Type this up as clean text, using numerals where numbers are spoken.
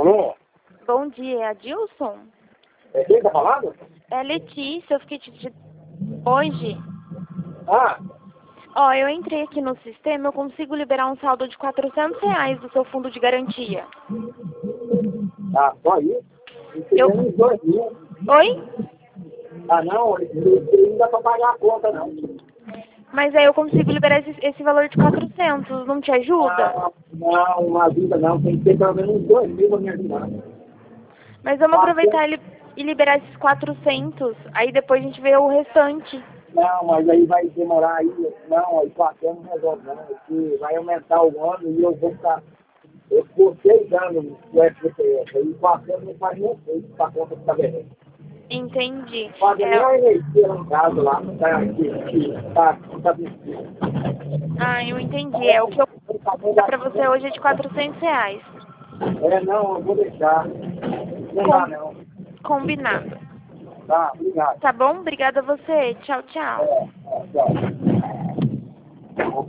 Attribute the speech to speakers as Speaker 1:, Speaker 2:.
Speaker 1: Alô?
Speaker 2: Bom dia, é Adilson?
Speaker 1: É quem tá falando?
Speaker 2: É Letícia, eu fiquei hoje.
Speaker 1: Ah,
Speaker 2: Ó, eu entrei aqui no sistema, eu consigo liberar um saldo de R$ 400 do seu fundo de garantia.
Speaker 1: só isso?
Speaker 2: Eu...
Speaker 1: Tem uns 2.000.
Speaker 2: Oi?
Speaker 1: Ah, não, isso não dá pra pagar a conta, não.
Speaker 2: Mas aí eu consigo liberar esse valor de 400, não te ajuda?
Speaker 1: Não ajuda não, tem que ter pelo menos uns 2.000 pra me ajudar.
Speaker 2: Mas vamos aproveitar e liberar esses 400, aí depois a gente vê o restante.
Speaker 1: Não, mas aí vai demorar aí. Não, aí 4 não resolve não. Porque vai aumentar o ano e eu vou ficar. Eu por 6 anos no FGTS. Aí 4 não faz nem efeito pra conta ficar bem.
Speaker 2: Entendi.
Speaker 1: Pode nem a energia lá em casa lá, tá vencido.
Speaker 2: Ah, eu entendi. É o que eu vou dar pra você hoje é de R$ 400.
Speaker 1: Não, eu vou deixar. Não dá não.
Speaker 2: Combinado.
Speaker 1: Tá, obrigado.
Speaker 2: Tá bom? Obrigada a você. Tchau, tchau.
Speaker 1: Tchau.